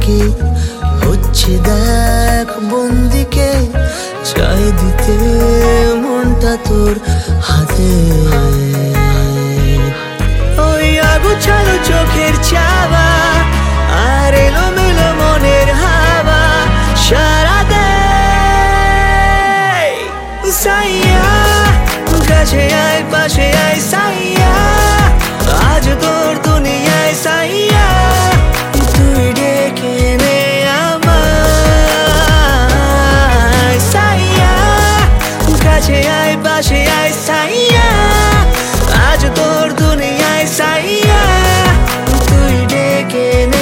কি হচ্ছে দেখ বন্দিকে চাই দিতে মনটা তোর হাতে। ওই আগুছালো চোখের চাওয়া আর এলোমেলো মনের হাওয়া সারা দে সাইয়া, কাছে আয় পাশে আয় সাইয়া, আজ তোর দুনিয়ায় সাইয়া, তুই ডেকে নে আমায় সাইয়া, কাছে আয় পাশে আয় সাইয়া, আজ তোর দুনিয়ায় সাইয়া, তুই ডেকে নে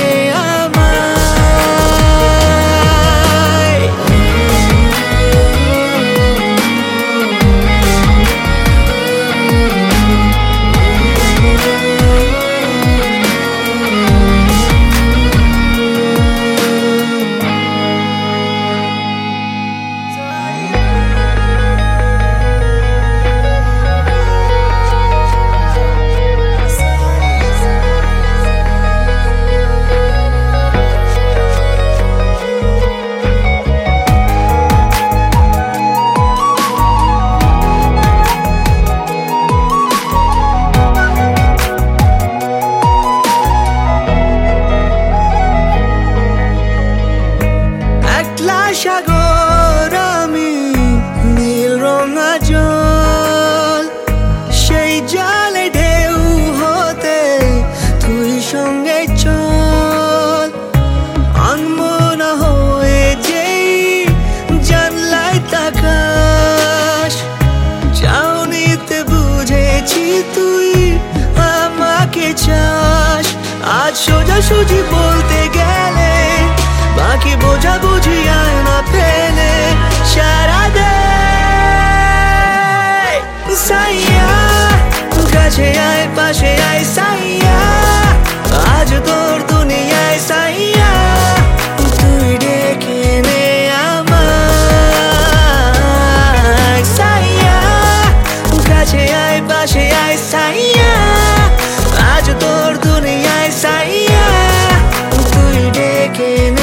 সাগর আমি নীল রঙা জল, সেই জলে ঢেউ হতে তুই সঙ্গে চল, আনমনা হয়ে যেই জানলায় তাকাস, চাউনিতে বুঝেছি তুই আমাকে চাস। আজ সোজাসুজি বলতে গেলে বাকি বোঝা বুঝি আয় না ফেলে সারা দে সাইয়া, কাছে আয় পাশে আয় সাইয়া, আজ তোর দুনিয়ায় সাইয়া, তুই ডেকে নে আমায় সাইয়া, কাছে আয় পাশে আয় সাইয়া, আজ তোর দুনিয়ায় সাইয়া, তুই ডেকে